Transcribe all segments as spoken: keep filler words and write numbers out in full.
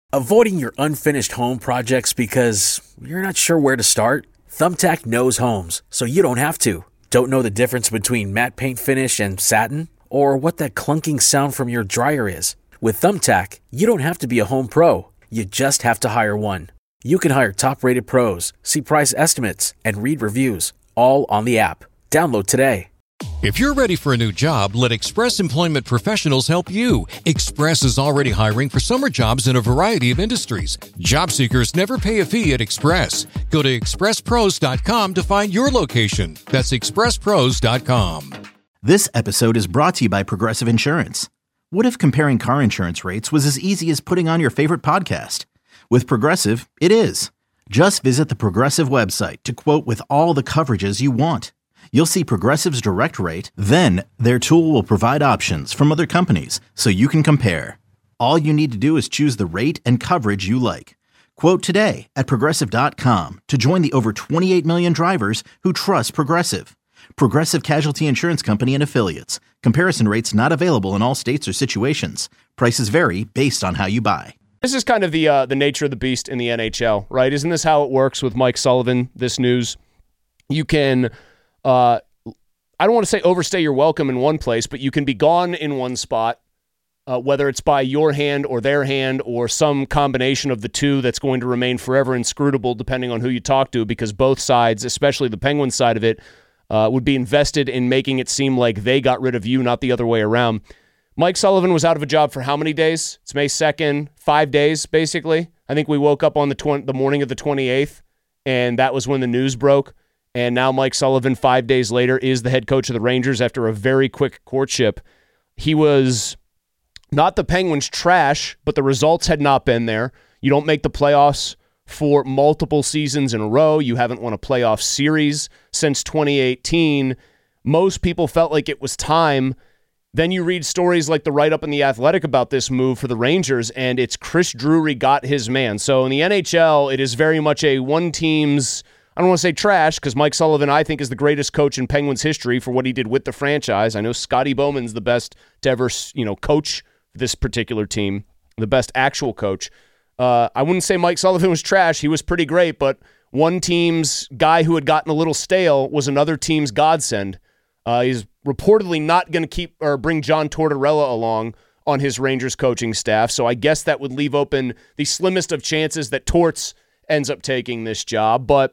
Avoiding your unfinished home projects because you're not sure where to start? Thumbtack knows homes, so you don't have to. Don't know the difference between matte paint finish and satin? Or what that clunking sound from your dryer is? With Thumbtack, you don't have to be a home pro. You just have to hire one. You can hire top-rated pros, see price estimates, and read reviews, all on the app. Download today. If you're ready for a new job, let Express Employment Professionals help you. Express is already hiring for summer jobs in a variety of industries. Job seekers never pay a fee at Express. Go to express pros dot com to find your location. That's express pros dot com. This episode is brought to you by Progressive Insurance. What if comparing car insurance rates was as easy as putting on your favorite podcast? With Progressive, it is. Just visit the Progressive website to quote with all the coverages you want. You'll see Progressive's direct rate, then their tool will provide options from other companies so you can compare. All you need to do is choose the rate and coverage you like. Quote today at progressive dot com to join the over twenty-eight million drivers who trust Progressive. Progressive Casualty Insurance Company and Affiliates. Comparison rates not available in all states or situations. Prices vary based on how you buy. This is kind of the uh, the nature of the beast in the N H L, right? Isn't this how it works with Mike Sullivan, this news? You can... Uh, I don't want to say overstay your welcome in one place, but you can be gone in one spot, uh, whether it's by your hand or their hand or some combination of the two that's going to remain forever inscrutable depending on who you talk to, because both sides, especially the Penguins side of it, uh, would be invested in making it seem like they got rid of you, not the other way around. Mike Sullivan was out of a job for how many days? It's May second, five days, basically. I think we woke up on the tw- the morning of the twenty-eighth, and that was when the news broke. And now Mike Sullivan, five days later, is the head coach of the Rangers after a very quick courtship. He was not the Penguins' trash, but the results had not been there. You don't make the playoffs for multiple seasons in a row. You haven't won a playoff series since twenty eighteen. Most people felt like it was time. Then you read stories like the write-up in The Athletic about this move for the Rangers, and it's Chris Drury got his man. So in the N H L, it is very much a one team's, I don't want to say trash, because Mike Sullivan, I think, is the greatest coach in Penguins history for what he did with the franchise. I know Scotty Bowman's the best to ever, you know, coach this particular team, the best actual coach. Uh, I wouldn't say Mike Sullivan was trash. He was pretty great, but one team's guy who had gotten a little stale was another team's godsend. Uh, he's reportedly not going to keep or bring John Tortorella along on his Rangers coaching staff, so I guess that would leave open the slimmest of chances that Torts ends up taking this job, but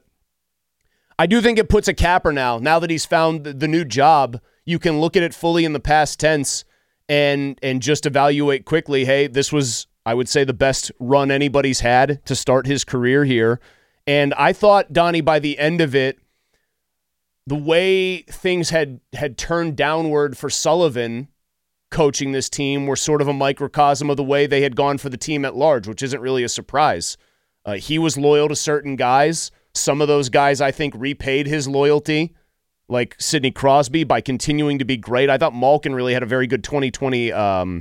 I do think it puts a capper now. Now that he's found the new job, you can look at it fully in the past tense and and just evaluate quickly, hey, this was, I would say, the best run anybody's had to start his career here. And I thought, Donnie, by the end of it, the way things had, had turned downward for Sullivan coaching this team were sort of a microcosm of the way they had gone for the team at large, which isn't really a surprise. Uh, he was loyal to certain guys. Some of those guys, I think, repaid his loyalty, like Sidney Crosby, by continuing to be great. I thought Malkin really had a very good twenty twenty-three um,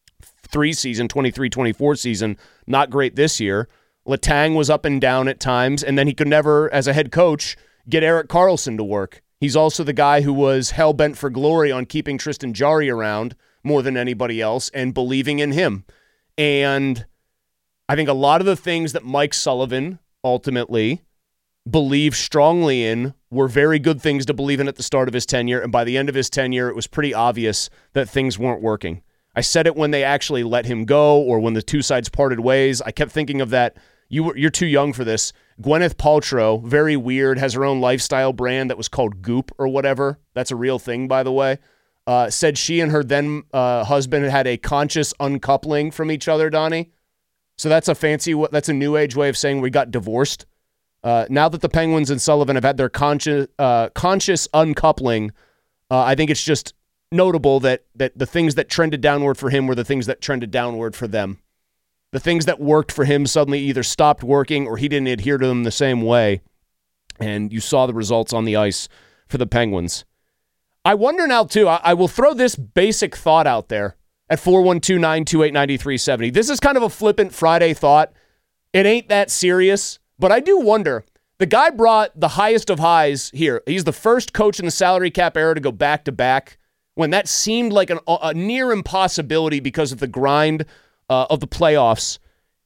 season, twenty-three twenty-four season. Not great this year. Letang was up and down at times, and then he could never, as a head coach, get Erik Karlsson to work. He's also the guy who was hell-bent for glory on keeping Tristan Jarry around more than anybody else and believing in him. And I think a lot of the things that Mike Sullivan ultimately believe strongly in were very good things to believe in at the start of his tenure, and by the end of his tenure, it was pretty obvious that things weren't working. I said it when they actually let him go or when the two sides parted ways. I kept thinking of that. You were, you're too young for this. Gwyneth Paltrow, very weird, has her own lifestyle brand that was called Goop or whatever. That's a real thing, by the way. Uh, said she and her then uh, husband had a conscious uncoupling from each other, Donnie. So that's a fancy, that's a new age way of saying we got divorced. Uh, now that the Penguins and Sullivan have had their conscious, uh, conscious uncoupling, uh, I think it's just notable that that the things that trended downward for him were the things that trended downward for them. The things that worked for him suddenly either stopped working or he didn't adhere to them the same way. And you saw the results on the ice for the Penguins. I wonder now, too, I, I will throw this basic thought out there at four one two, nine two eight, nine three seven zero. This is kind of a flippant Friday thought. It ain't that serious, but I do wonder. The guy brought the highest of highs here. He's the first coach in the salary cap era to go back-to-back when that seemed like an, a near impossibility because of the grind uh, of the playoffs.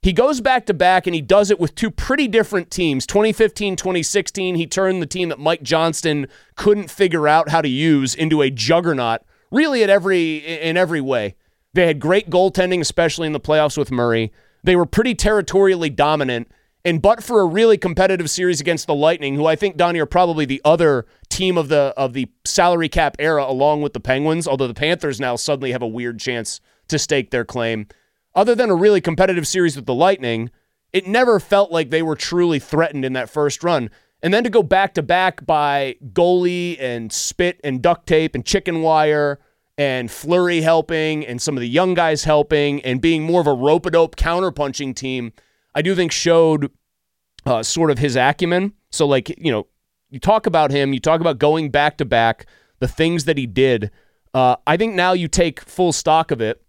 He goes back to back, and he does it with two pretty different teams. twenty fifteen, twenty sixteen, he turned the team that Mike Johnston couldn't figure out how to use into a juggernaut, really at every in every way. They had great goaltending, especially in the playoffs with Murray. They were pretty territorially dominant, and but for a really competitive series against the Lightning, who I think, Donnie, are probably the other team of the of the salary cap era along with the Penguins, although the Panthers now suddenly have a weird chance to stake their claim. Other than a really competitive series with the Lightning, it never felt like they were truly threatened in that first run. And then to go back-to-back by goalie and spit and duct tape and chicken wire and Fleury helping and some of the young guys helping and being more of a rope-a-dope counterpunching team, I do think showed uh, sort of his acumen. So, like, you know, you talk about him, you talk about going back-to-back, the things that he did. Uh, I think now you take full stock of it.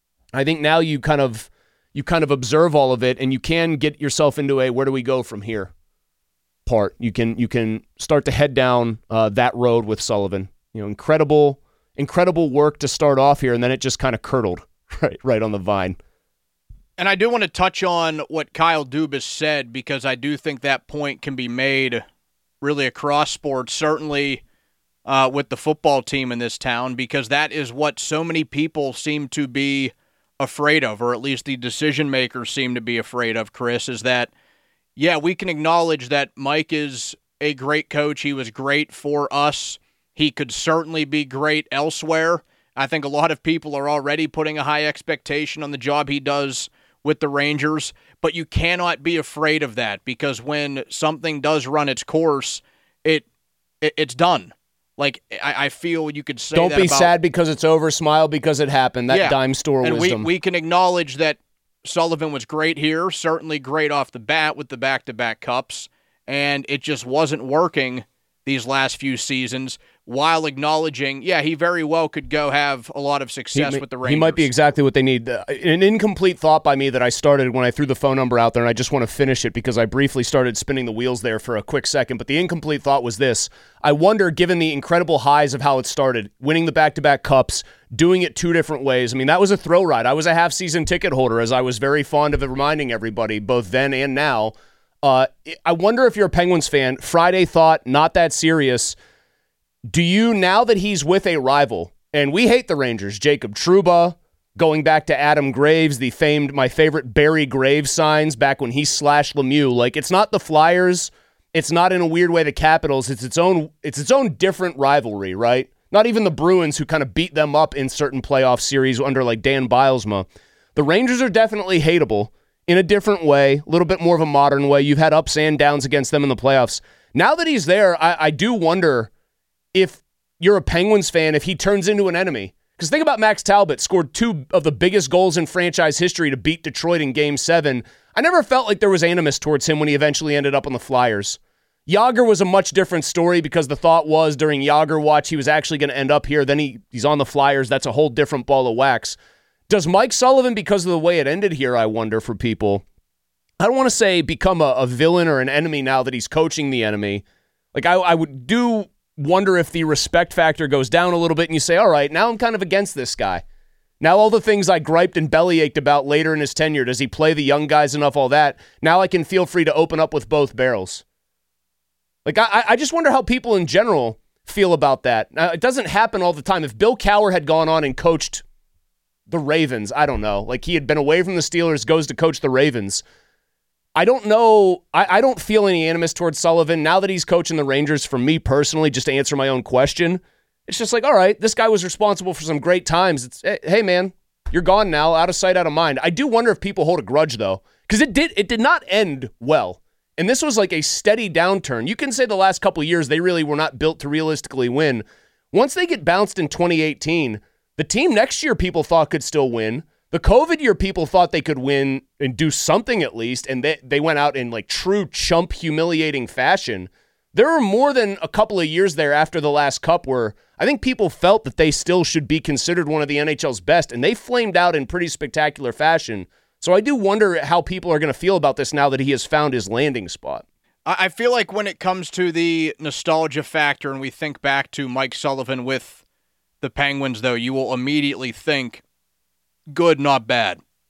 I think now you kind of you kind of observe all of it, and you can get yourself into a where do we go from here part. You can you can start to head down uh, that road with Sullivan. You know, incredible incredible work to start off here, and then it just kind of curdled right right on the vine. And I do want to touch on what Kyle Dubas said, because I do think that point can be made really across sports, certainly uh, with the football team in this town, because that is what so many people seem to be afraid of, or at least the decision makers seem to be afraid of, Chris, is that, yeah, we can acknowledge that Mike is a great coach. He was great for us. He could certainly be great elsewhere. I think a lot of people are already putting a high expectation on the job he does with the Rangers, but you cannot be afraid of that, because when something does run its course, it, it it's done. Like, I, I feel you could say Don't that be about, sad because it's over, smile because it happened. That yeah. dime store and wisdom. we, we can acknowledge that Sullivan was great here, certainly great off the bat with the back-to-back cups, and it just wasn't working these last few seasons, while acknowledging, yeah, he very well could go have a lot of success he, with the Rangers. He might be exactly what they need. Uh, an incomplete thought by me that I started when I threw the phone number out there, and I just want to finish it because I briefly started spinning the wheels there for a quick second, but the incomplete thought was this. I wonder, given the incredible highs of how it started, winning the back-to-back cups, doing it two different ways. I mean, that was a thrill ride. I was a half-season ticket holder, as I was very fond of reminding everybody, both then and now. Uh, I wonder if you're a Penguins fan, Friday thought, not that serious. Do you, now that he's with a rival, and we hate the Rangers, Jacob Trouba, going back to Adam Graves, the famed, my favorite Barry Graves signs back when he slashed Lemieux. Like, it's not the Flyers, it's not in a weird way the Capitals, it's its own, it's its own different rivalry, right? Not even the Bruins, who kind of beat them up in certain playoff series under like Dan Bylsma. The Rangers are definitely hateable in a different way, a little bit more of a modern way. You've had ups and downs against them in the playoffs. Now that he's there, I, I do wonder if you're a Penguins fan, if he turns into an enemy. Because think about Max Talbot, scored two of the biggest goals in franchise history to beat Detroit in Game seven. I never felt like there was animus towards him when he eventually ended up on the Flyers. Jágr was a much different story, because the thought was during Jágr watch he was actually going to end up here. Then he, he's on the Flyers. That's a whole different ball of wax. Does Mike Sullivan, because of the way it ended here, I wonder for people, I don't want to say become a, a villain or an enemy now that he's coaching the enemy. Like, I, I would do wonder if the respect factor goes down a little bit and you say, all right, now I'm kind of against this guy. Now all the things I griped and bellyached about later in his tenure, does he play the young guys enough, all that, now I can feel free to open up with both barrels. Like, I, I just wonder how people in general feel about that. Now, it doesn't happen all the time. If Bill Cowher had gone on and coached the Ravens, I don't know, like he had been away from the Steelers, goes to coach the Ravens, I don't know. I, I don't feel any animus towards Sullivan. Now that he's coaching the Rangers, for me personally, just to answer my own question, it's just like, all right, this guy was responsible for some great times. It's, hey, man, you're gone now, out of sight, out of mind. I do wonder if people hold a grudge, though, because it did it did not end well. And this was like a steady downturn. You can say the last couple of years, they really were not built to realistically win. Once they get bounced in twenty eighteen, the team next year people thought could still win. The COVID year, people thought they could win and do something at least, and they, they went out in like true chump, humiliating fashion. There were more than a couple of years there after the last cup where I think people felt that they still should be considered one of the N H L's best, and they flamed out in pretty spectacular fashion. So I do wonder how people are going to feel about this now that he has found his landing spot. I feel like when it comes to the nostalgia factor and we think back to Mike Sullivan with the Penguins, though, you will immediately think, good, not bad.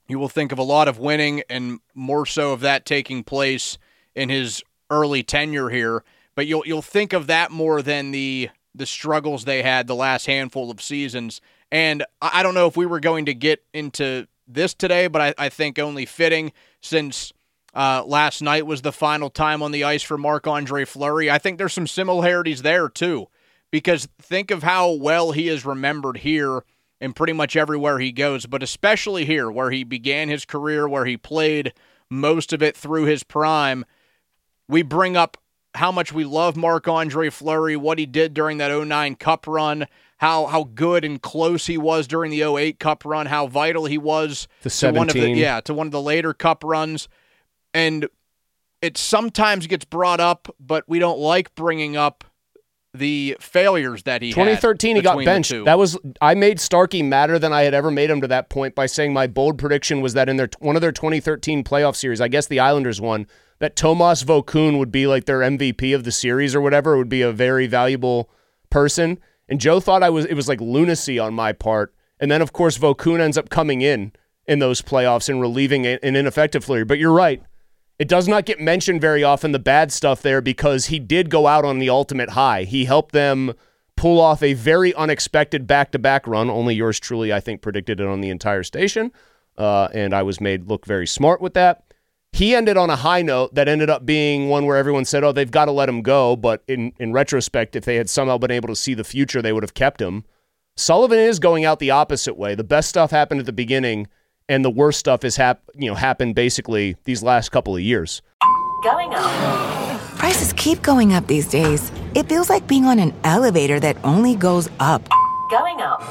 You will think of a lot of winning and more so of that taking place in his early tenure here. But you'll you'll think of that more than the the struggles they had the last handful of seasons. And I don't know if we were going to get into this today, but I, I think only fitting since uh, last night was the final time on the ice for Marc-Andre Fleury. I think there's some similarities there too, because think of how well he is remembered here and pretty much everywhere he goes, but especially here where he began his career, where he played most of it through his prime. We bring up how much we love Marc-Andre Fleury, what he did during that oh nine Cup run, how how good and close he was during the oh eight Cup run, how vital he was the to one of the yeah to one of the later Cup runs, and it sometimes gets brought up, but we don't like bringing up the failures that he twenty thirteen, had. he got benched. That was I made Starkey madder than I had ever made him to that point by saying my bold prediction was that in their one of their twenty thirteen playoff series, I guess the Islanders won, that Tomas Vokoun would be like their M V P of the series or whatever, would be a very valuable person. And Joe thought I was it was like lunacy on my part. And then, of course, Vokoun ends up coming in in those playoffs and relieving an ineffective Fleury. But you're right. It does not get mentioned very often, the bad stuff there, because he did go out on the ultimate high. He helped them pull off a very unexpected back-to-back run. Only yours truly, I think, predicted it on the entire station. Uh, and I was made look very smart with that. He ended on a high note that ended up being one where everyone said, oh, they've got to let him go. But in, in retrospect, if they had somehow been able to see the future, they would have kept him. Sullivan is going out the opposite way. The best stuff happened at the beginning, and the worst stuff has hap- you know, happened basically these last couple of years. Going up. Prices keep going up these days. It feels like being on an elevator that only goes up. Going up.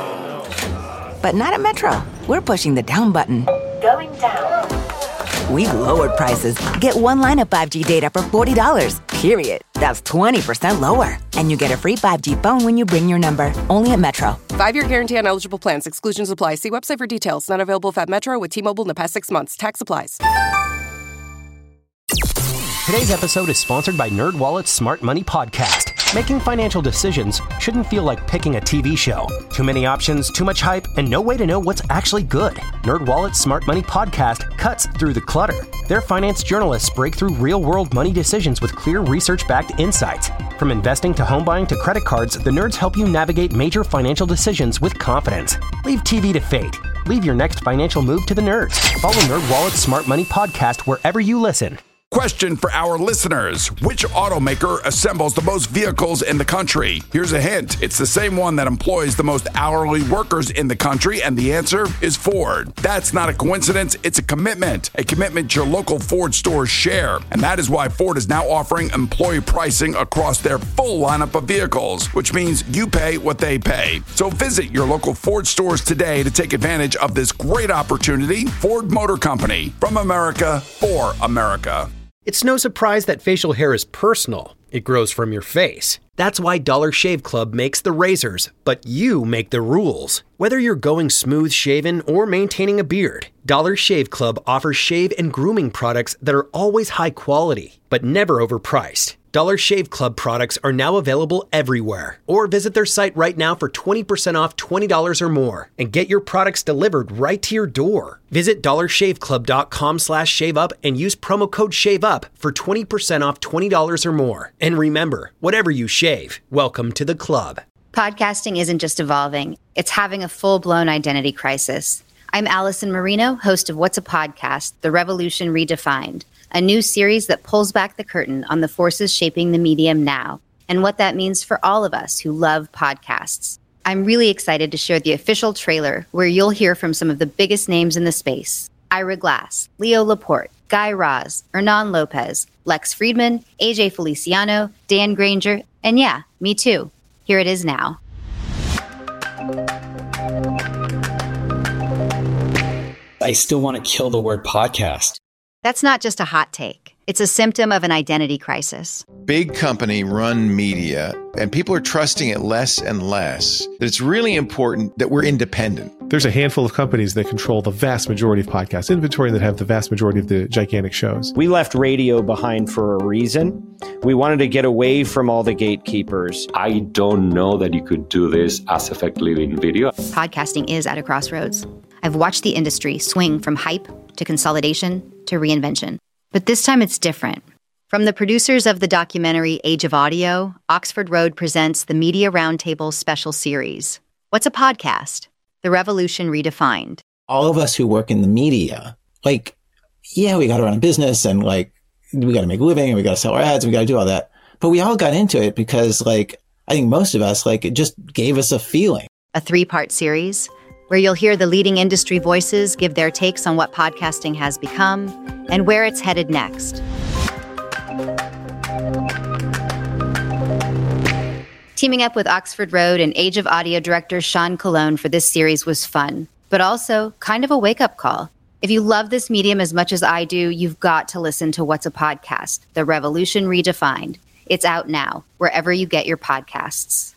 But not at Metro. We're pushing the down button. Going down. We've lowered prices. Get one line of five G data for forty dollars, period. That's twenty percent lower. And you get a free five G phone when you bring your number. Only at Metro. Five-year guarantee on eligible plans. Exclusions apply. See website for details. Not available if at Metro with T-Mobile in the past six months. Tax applies. Today's episode is sponsored by NerdWallet's Smart Money Podcast. Making financial decisions shouldn't feel like picking a T V show. Too many options, too much hype, and no way to know what's actually good. NerdWallet's Smart Money Podcast cuts through the clutter. Their finance journalists break through real-world money decisions with clear research-backed insights. From investing to home buying to credit cards, the nerds help you navigate major financial decisions with confidence. Leave T V to fate. Leave your next financial move to the nerds. Follow NerdWallet's Smart Money Podcast wherever you listen. Question for our listeners. Which automaker assembles the most vehicles in the country? Here's a hint. It's the same one that employs the most hourly workers in the country, and the answer is Ford. That's not a coincidence. It's a commitment. A commitment your local Ford stores share. And that is why Ford is now offering employee pricing across their full lineup of vehicles, which means you pay what they pay. So visit your local Ford stores today to take advantage of this great opportunity. Ford Motor Company. From America, for America. It's no surprise that facial hair is personal. It grows from your face. That's why Dollar Shave Club makes the razors, but you make the rules. Whether you're going smooth shaven or maintaining a beard, Dollar Shave Club offers shave and grooming products that are always high quality, but never overpriced. Dollar Shave Club products are now available everywhere. Or visit their site right now for twenty percent off twenty dollars or more and get your products delivered right to your door. Visit dollarshaveclub.com slash shave up and use promo code SHAVEUP for twenty percent off twenty dollars or more. And remember, whatever you shave, welcome to the club. Podcasting isn't just evolving, it's having a full-blown identity crisis. I'm Allison Marino, host of What's a Podcast? The Revolution Redefined, a new series that pulls back the curtain on the forces shaping the medium now and what that means for all of us who love podcasts. I'm really excited to share the official trailer where you'll hear from some of the biggest names in the space. Ira Glass, Leo Laporte, Guy Raz, Hernan Lopez, Lex Friedman, A J Feliciano, Dan Granger, and yeah, me too. Here it is now. I still want to kill the word podcast. That's not just a hot take. It's a symptom of an identity crisis. Big company run media, and people are trusting it less and less. That it's really important that we're independent. There's a handful of companies that control the vast majority of podcast inventory that have the vast majority of the gigantic shows. We left radio behind for a reason. We wanted to get away from all the gatekeepers. I don't know that you could do this as effectively in video. Podcasting is at a crossroads. I've watched the industry swing from hype to consolidation to reinvention. But this time it's different. From the producers of the documentary Age of Audio, Oxford Road presents the Media Roundtable special series. What's a podcast? The Revolution Redefined. All of us who work in the media, like, yeah, we got to run a business and like, we got to make a living and we got to sell our ads and we got to do all that. But we all got into it because like, I think most of us, like, it just gave us a feeling. A three-part series where you'll hear the leading industry voices give their takes on what podcasting has become and where it's headed next. Teaming up with Oxford Road and Age of Audio director Sean Colon for this series was fun, but also kind of a wake-up call. If you love this medium as much as I do, you've got to listen to What's a Podcast? The Revolution Redefined. It's out now, wherever you get your podcasts.